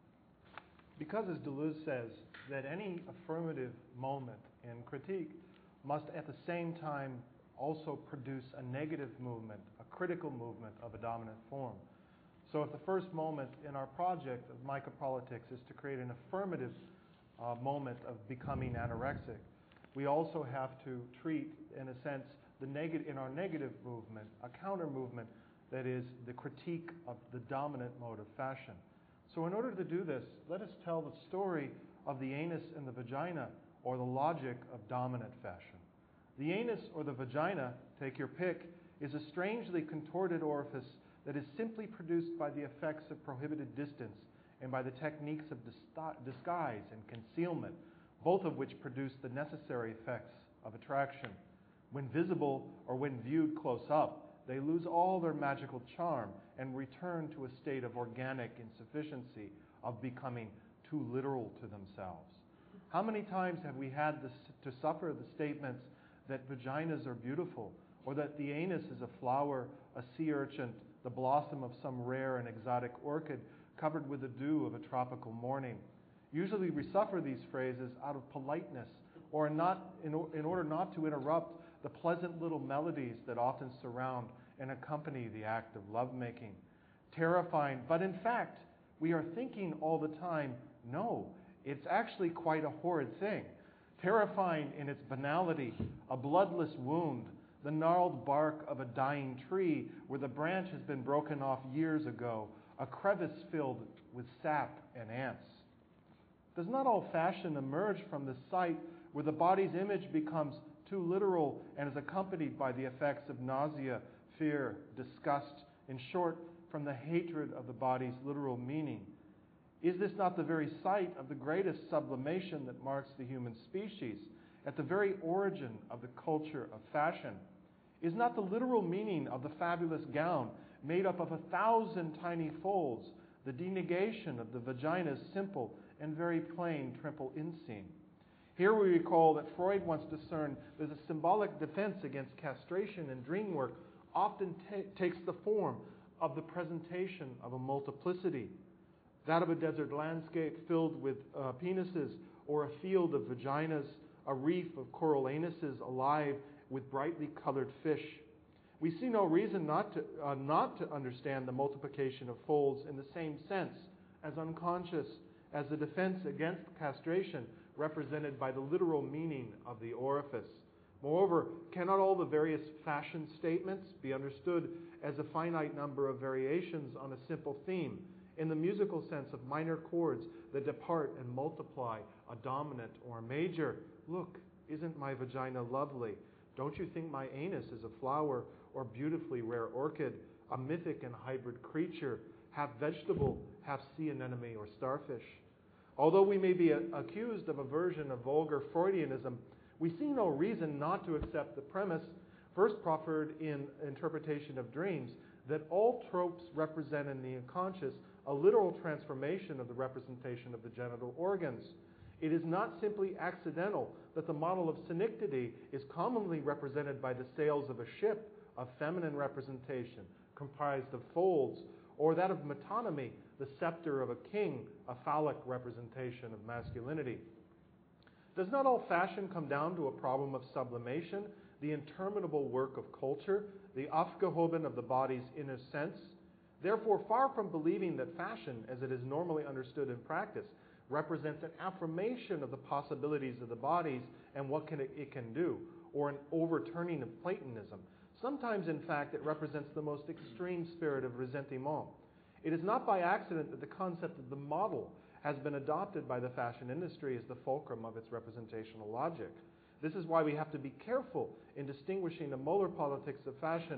B: Because, as Deleuze says, that any affirmative moment in critique must at the same time also produce a negative movement, a critical movement of a dominant form. So if the first moment in our project of micropolitics is to create an affirmative uh, moment of becoming anorexic, we also have to treat, in a sense, the neg- in our negative movement, a counter movement that is the critique of the dominant mode of fashion. So in order to do this, let us tell the story of the anus and the vagina, or the logic of dominant fashion. The anus or the vagina, take your pick, is a strangely contorted orifice that is simply produced by the effects of prohibited distance and by the techniques of disguise and concealment, both of which produce the necessary effects of attraction. When visible or when viewed close up, they lose all their magical charm and return to a state of organic insufficiency, of becoming too literal to themselves. How many times have we had this, to suffer the statements that vaginas are beautiful, or that the anus is a flower, a sea urchin, the blossom of some rare and exotic orchid covered with the dew of a tropical morning? Usually we suffer these phrases out of politeness, or not, in, in order not to interrupt the pleasant little melodies that often surround and accompany the act of lovemaking. Terrifying, but in fact, we are thinking all the time, no, it's actually quite a horrid thing. Terrifying in its banality, a bloodless wound, the gnarled bark of a dying tree where the branch has been broken off years ago, a crevice filled with sap and ants. Does not all fashion emerge from the sight where the body's image becomes too literal and is accompanied by the effects of nausea, fear, disgust, in short, from the hatred of the body's literal meaning? Is this not the very site of the greatest sublimation that marks the human species, at the very origin of the culture of fashion? Is not the literal meaning of the fabulous gown, made up of a thousand tiny folds, the denegation of the vagina's simple and very plain triple inseam? Here we recall that Freud once discerned that a symbolic defense against castration in dream work often ta- takes the form of the presentation of a multiplicity, that of a desert landscape filled with uh, penises, or a field of vaginas, a reef of coral anuses alive with brightly colored fish. We see no reason not to, uh, not to understand the multiplication of folds in the same sense as unconscious as the defense against castration represented by the literal meaning of the orifice. Moreover, cannot all the various fashion statements be understood as a finite number of variations on a simple theme, in the musical sense of minor chords that depart and multiply a dominant or a major? Look, isn't my vagina lovely? Don't you think my anus is a flower or beautifully rare orchid, a mythic and hybrid creature, half vegetable, half sea anemone or starfish? Although we may be a- accused of a version of vulgar Freudianism, we see no reason not to accept the premise, first proffered in Interpretation of Dreams, that all tropes represent in the unconscious a literal transformation of the representation of the genital organs. It is not simply accidental that the model of synecdoche is commonly represented by the sails of a ship, a feminine representation comprised of folds, or that of metonymy, the scepter of a king, a phallic representation of masculinity. Does not all fashion come down to a problem of sublimation, the interminable work of culture, the aufgehoben of the body's inner sense? Therefore, far from believing that fashion, as it is normally understood in practice, represents an affirmation of the possibilities of the bodies and what can it, it can do, or an overturning of Platonism, sometimes, in fact, it represents the most extreme spirit of ressentiment. It is not by accident that the concept of the model has been adopted by the fashion industry as the fulcrum of its representational logic. This is why we have to be careful in distinguishing the molar politics of fashion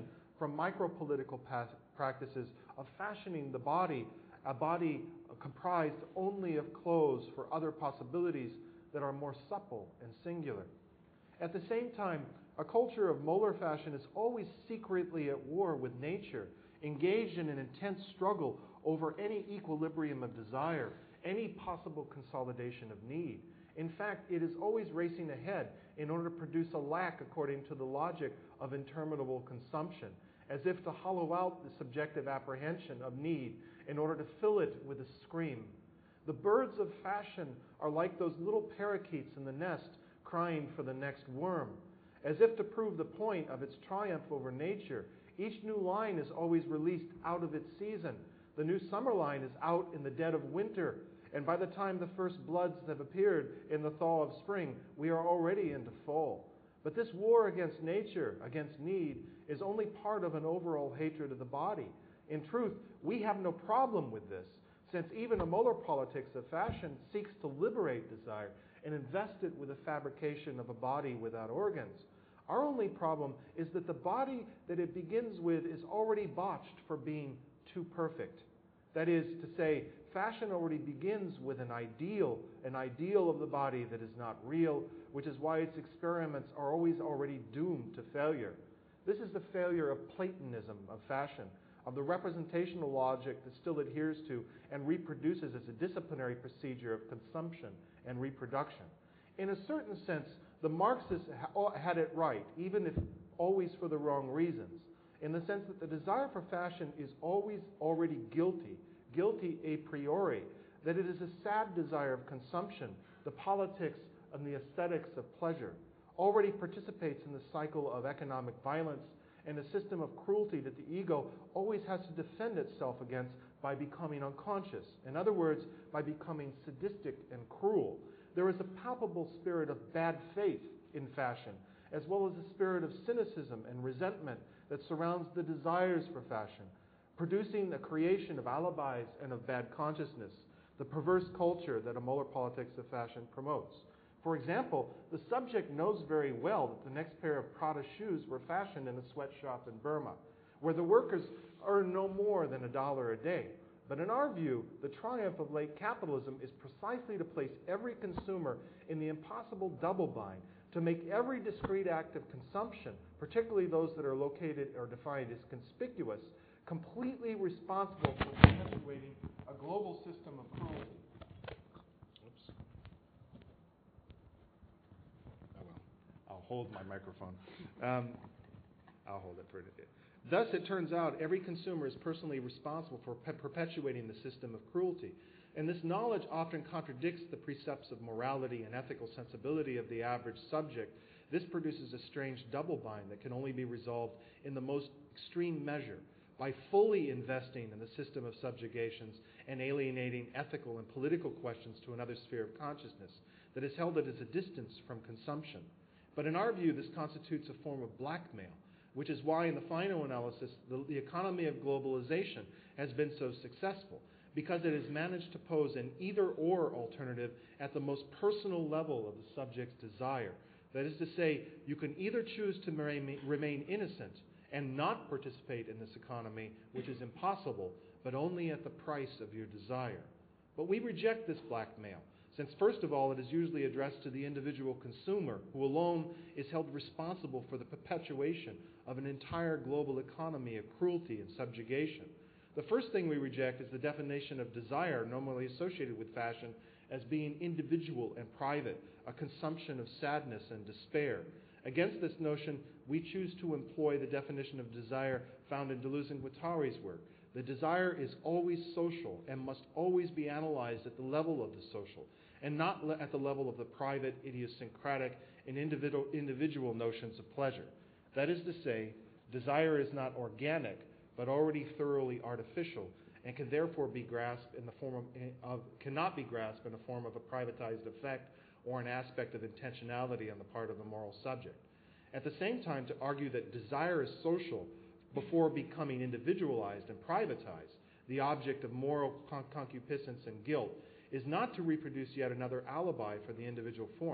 B: from micro-political pa- practices of fashioning the body, a body comprised only of clothes for other possibilities that are more supple and singular. At the same time, a culture of molar fashion is always secretly at war with nature, engaged in an intense struggle over any equilibrium of desire, any possible consolidation of need. In fact, it is always racing ahead in order to produce a lack according to the logic of interminable consumption, as if to hollow out the subjective apprehension of need in order to fill it with a scream. The birds of fashion are like those little parakeets in the nest crying for the next worm. As if to prove the point of its triumph over nature, each new line is always released out of its season. The new summer line is out in the dead of winter, and by the time the first bloods have appeared in the thaw of spring, we are already into fall. But this war against nature, against need, is only part of an overall hatred of the body. In truth, we have no problem with this, since even a molar politics of fashion seeks to liberate desire and invest it with the fabrication of a body without organs. Our only problem is that the body that it begins with is already botched for being too perfect. That is to say, fashion already begins with an ideal, an ideal of the body that is not real, which is why its experiments are always already doomed to failure. This is the failure of Platonism of fashion, of the representational logic that still adheres to and reproduces as a disciplinary procedure of consumption and reproduction. In a certain sense, the Marxists ha- had it right, even if always for the wrong reasons, in the sense that the desire for fashion is always already guilty, guilty a priori, that it is a sad desire of consumption, the politics and the aesthetics of pleasure, already participates in the cycle of economic violence and a system of cruelty that the ego always has to defend itself against by becoming unconscious. In other words, by becoming sadistic and cruel. There is a palpable spirit of bad faith in fashion, as well as a spirit of cynicism and resentment that surrounds the desires for fashion, producing the creation of alibis and of bad consciousness, the perverse culture that a molar politics of fashion promotes. For example, the subject knows very well that the next pair of Prada shoes were fashioned in a sweatshop in Burma, where the workers earn no more than a dollar a day. But in our view, the triumph of late capitalism is precisely to place every consumer in the impossible double bind, to make every discrete act of consumption, particularly those that are located or defined as conspicuous, completely responsible for perpetuating a global system of cruelty. Oops. Oh well, I'll hold my microphone. Um, I'll hold it for a bit. Thus, it turns out every consumer is personally responsible for pe- perpetuating the system of cruelty. And this knowledge often contradicts the precepts of morality and ethical sensibility of the average subject. This produces a strange double bind that can only be resolved in the most extreme measure by fully investing in the system of subjugations and alienating ethical and political questions to another sphere of consciousness that is held at a distance from consumption. But in our view, this constitutes a form of blackmail, which is why in the final analysis, the, the economy of globalization has been so successful, because it has managed to pose an either-or alternative at the most personal level of the subject's desire. That is to say, you can either choose to remain innocent and not participate in this economy, which is impossible, but only at the price of your desire. But we reject this blackmail, since first of all, it is usually addressed to the individual consumer, who alone is held responsible for the perpetuation of an entire global economy of cruelty and subjugation. The first thing we reject is the definition of desire normally associated with fashion as being individual and private, a consumption of sadness and despair. Against this notion, we choose to employ the definition of desire found in Deleuze and Guattari's work. The desire is always social and must always be analyzed at the level of the social, and not le- at the level of the private, idiosyncratic, and individual, individual notions of pleasure. That is to say, desire is not organic, but already thoroughly artificial, and can therefore be grasped in the form of, of cannot be grasped in the form of a privatized effect or an aspect of intentionality on the part of the moral subject. At the same time, to argue that desire is social before becoming individualized and privatized, the object of moral con- concupiscence and guilt, is not to reproduce yet another alibi for the individual form.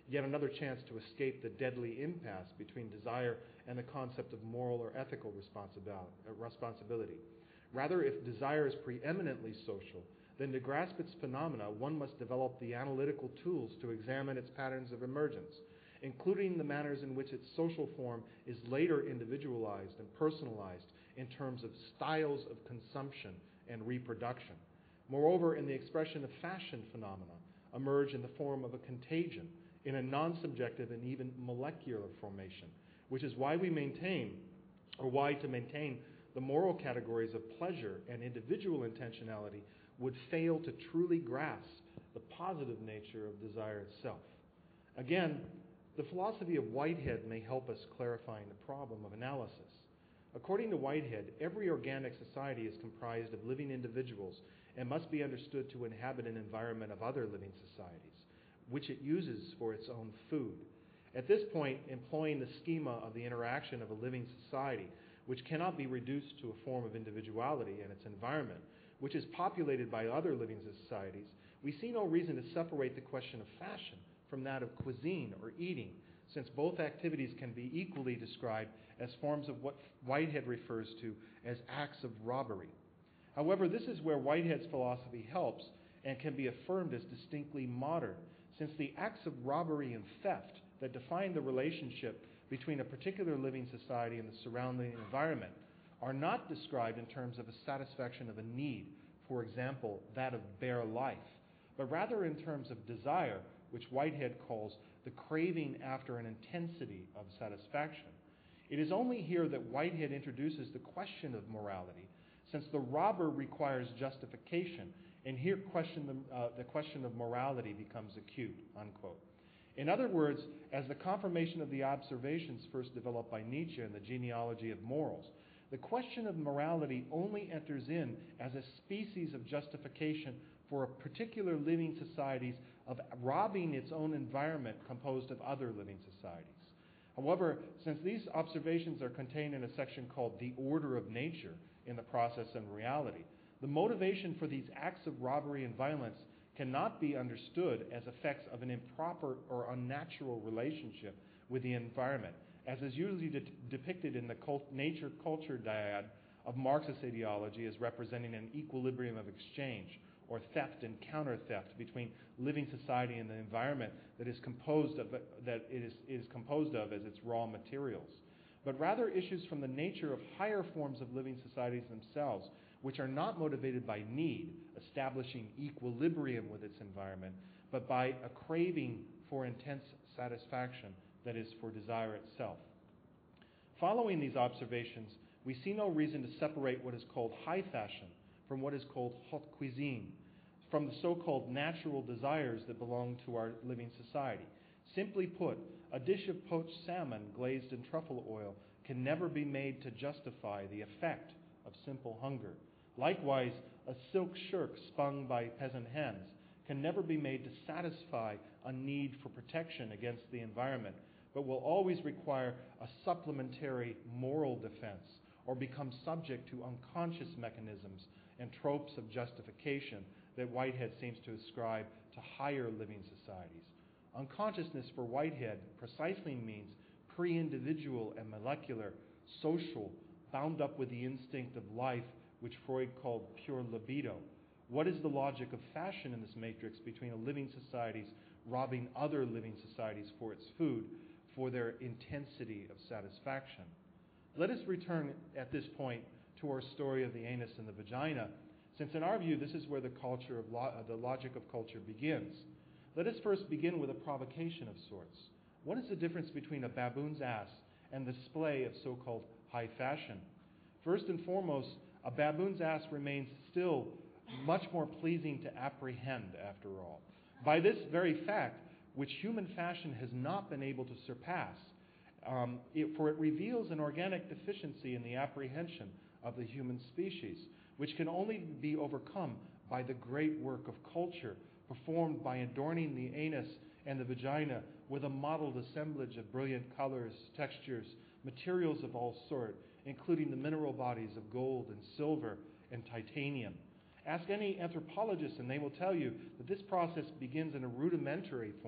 B: yet another chance to escape the deadly impasse between desire and the concept of moral or ethical responsibility. Rather, if desire is preeminently social, then to grasp its phenomena, one must develop the analytical tools to examine its patterns of emergence, including the manners in which its social form is later individualized and personalized in terms of styles of consumption and reproduction. Moreover, in the expression of fashion phenomena, emerge in the form of a contagion, in a non-subjective and even molecular formation, which is why we maintain, or why to maintain the moral categories of pleasure and individual intentionality would fail to truly grasp the positive nature of desire itself. Again, the philosophy of Whitehead may help us clarifying the problem of analysis. According to Whitehead, every organic society is comprised of living individuals and must be understood to inhabit an environment of other living societies, which it uses for its own food. At this point, employing the schema of the interaction of a living society, which cannot be reduced to a form of individuality and its environment, which is populated by other living societies, we see no reason to separate the question of fashion from that of cuisine or eating, since both activities can be equally described as forms of what Whitehead refers to as acts of robbery. However, this is where Whitehead's philosophy helps and can be affirmed as distinctly modern, since the acts of robbery and theft that define the relationship between a particular living society and the surrounding environment are not described in terms of a satisfaction of a need, for example, that of bare life, but rather in terms of desire, which Whitehead calls the craving after an intensity of satisfaction. It is only here that Whitehead introduces the question of morality, since the robber requires justification, and here question the, uh, the question of morality becomes acute, unquote. In other words, as the confirmation of the observations first developed by Nietzsche in the genealogy of morals, the question of morality only enters in as a species of justification for a particular living society's of robbing its own environment composed of other living societies. However, since these observations are contained in a section called The Order of Nature in the Process and Reality, the motivation for these acts of robbery and violence cannot be understood as effects of an improper or unnatural relationship with the environment, as is usually de- depicted in the cult- nature-culture dyad of Marxist ideology as representing an equilibrium of exchange, or theft and counter-theft between living society and the environment that is composed of that it is, is composed of as its raw materials, but rather issues from the nature of higher forms of living societies themselves, which are not motivated by need, establishing equilibrium with its environment, but by a craving for intense satisfaction, that is, for desire itself. Following these observations, we see no reason to separate what is called high fashion from what is called haute cuisine, from the so-called natural desires that belong to our living society. Simply put, a dish of poached salmon glazed in truffle oil can never be made to justify the effect of simple hunger. Likewise, a silk shirk spun by peasant hens can never be made to satisfy a need for protection against the environment, but will always require a supplementary moral defense or become subject to unconscious mechanisms and tropes of justification that Whitehead seems to ascribe to higher living societies. Unconsciousness for Whitehead precisely means pre-individual and molecular, social, bound up with the instinct of life, which Freud called pure libido. What is the logic of fashion in this matrix between a living society's robbing other living societies for its food, for their intensity of satisfaction? Let us return at this point to our story of the anus and the vagina, since in our view this is where the culture of lo- uh, the logic of culture begins. Let us first begin with a provocation of sorts. What is the difference between a baboon's ass and the display of so-called high fashion? First and foremost, a baboon's ass remains still much more pleasing to apprehend, after all, by this very fact, which human fashion has not been able to surpass, um, it, for it reveals an organic deficiency in the apprehension of the human species, which can only be overcome by the great work of culture performed by adorning the anus and the vagina with a modeled assemblage of brilliant colors, textures, materials of all sorts, including the mineral bodies of gold and silver and titanium. Ask any anthropologist and they will tell you that this process begins in a rudimentary form,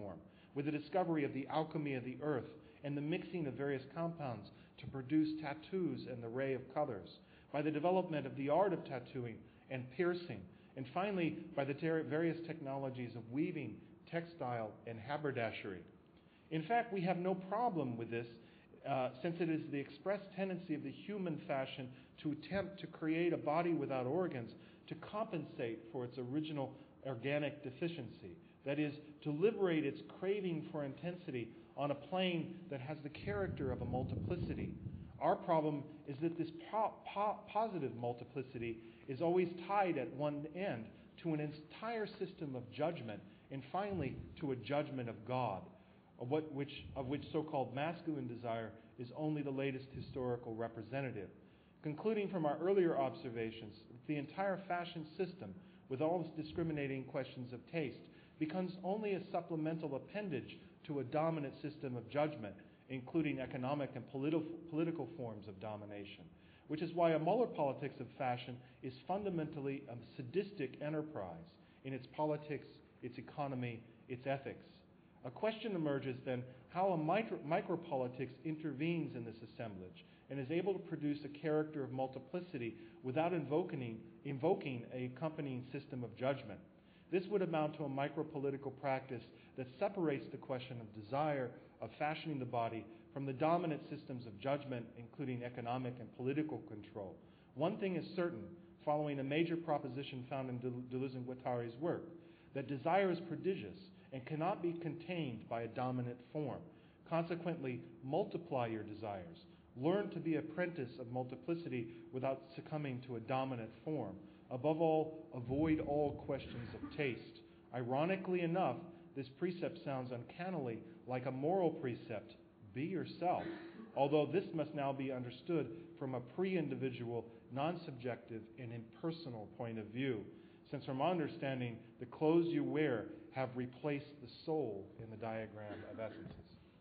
B: with the discovery of the alchemy of the earth and the mixing of various compounds to produce tattoos and the array of colors, by the development of the art of tattooing and piercing, and finally by the ter- various technologies of weaving, textile, and haberdashery. In fact, we have no problem with this, uh, since it is the express tendency of the human fashion to attempt to create a body without organs to compensate for its original organic deficiency. That is, to liberate its craving for intensity on a plane that has the character of a multiplicity. Our problem is that this po- po- positive multiplicity is always tied at one end to an entire system of judgment, and finally to a judgment of God, of, what, which, of which so-called masculine desire is only the latest historical representative. Concluding from our earlier observations, the entire fashion system, with all its discriminating questions of taste, becomes only a supplemental appendage to a dominant system of judgment, including economic and politi- political forms of domination, which is why a Muller politics of fashion is fundamentally a sadistic enterprise in its politics, its economy, its ethics. A question emerges then how a micro- micropolitics intervenes in this assemblage and is able to produce a character of multiplicity without invoking, invoking a accompanying system of judgment. This would amount to a micropolitical practice that separates the question of desire, of fashioning the body, from the dominant systems of judgment, including economic and political control. One thing is certain, following a major proposition found in Deleuze and Guattari's work, that desire is prodigious and cannot be contained by a dominant form. Consequently, multiply your desires. Learn to be apprentice of multiplicity without succumbing to a dominant form. Above all, avoid all questions of taste. Ironically enough, this precept sounds uncannily like a moral precept. Be yourself. Although this must now be understood from a pre-individual, non-subjective, and impersonal point of view, since from our understanding, the clothes you wear have replaced the soul in the diagram of essences.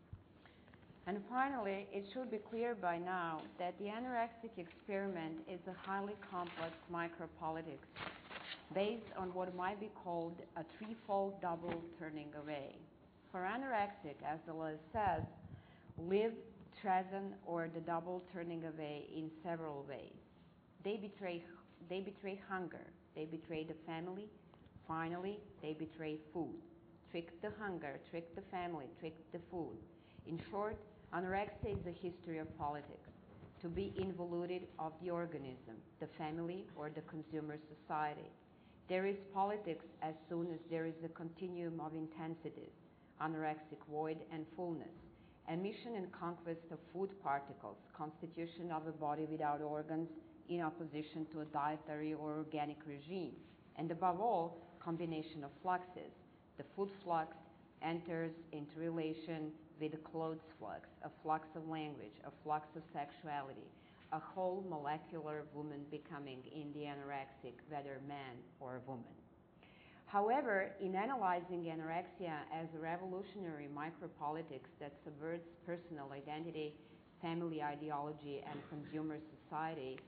C: And finally, it should be clear by now that the anorexic experiment is a highly complex micropolitics based on what might be called a threefold double turning away. For anorexic, as Deleuze says, live, treason, or the double turning away in several ways. They betray, they betray hunger, they betray the family, finally, they betray food. Trick the hunger, trick the family, trick the food. In short, anorexia is a history of politics, to be involuted of the organism, the family, or the consumer society. There is politics as soon as there is a continuum of intensities, anorexic void and fullness, emission and conquest of food particles, constitution of a body without organs in opposition to a dietary or organic regime, and above all, combination of fluxes. The food flux enters into relation with the clothes flux, a flux of language, a flux of sexuality, a whole molecular woman becoming in the anorexic, whether man or woman. However, in analyzing anorexia as a revolutionary micropolitics that subverts personal identity, family ideology, and consumer society,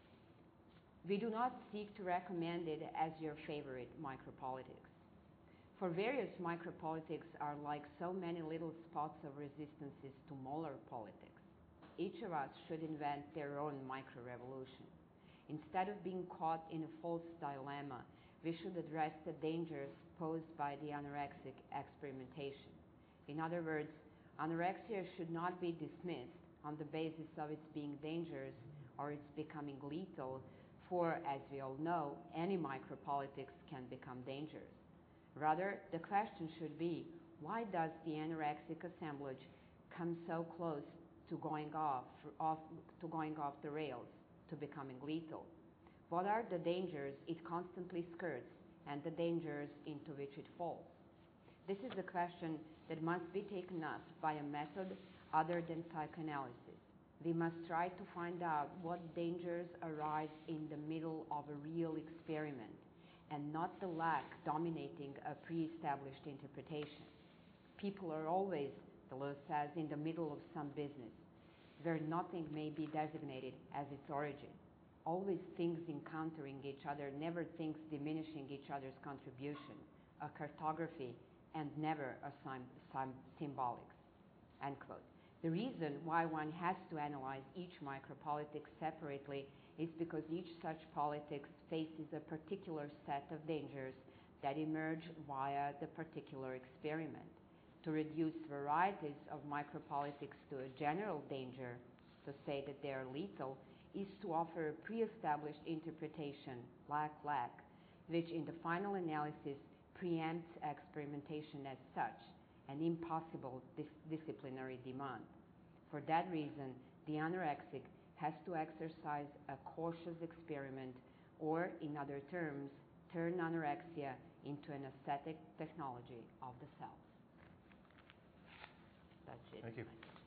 C: we do not seek to recommend it as your favorite micropolitics. For various micropolitics are like so many little spots of resistances to Muller politics. Each of us should invent their own micro-revolution. Instead of being caught in a false dilemma, we should address the dangers posed by the anorexic experimentation. In other words, anorexia should not be dismissed on the basis of its being dangerous or its becoming lethal, for, as we all know, any micropolitics can become dangerous. Rather, the question should be, why does the anorexic assemblage come so close to going off, off, to going off the rails, to becoming lethal? What are the dangers it constantly skirts and the dangers into which it falls? This is a question that must be taken up by a method other than psychoanalysis. We must try to find out what dangers arise in the middle of a real experiment, and not the lack dominating a pre-established interpretation. People are always, Deleuze says, in the middle of some business, where nothing may be designated as its origin. Always things encountering each other, never things diminishing each other's contribution. A cartography and never a sym- sym- symbolics, end quote. The reason why one has to analyze each micropolitics separately is because each such politics faces a particular set of dangers that emerge via the particular experiment. To reduce varieties of micropolitics to a general danger, to say that they are lethal, is to offer a pre-established interpretation, lack lack, which in the final analysis preempts experimentation as such, an impossible dis- disciplinary demand. For that reason, the anorexic has to exercise a cautious experiment, or in other terms, turn anorexia into an aesthetic technology of the self. That's it.
B: Thank you.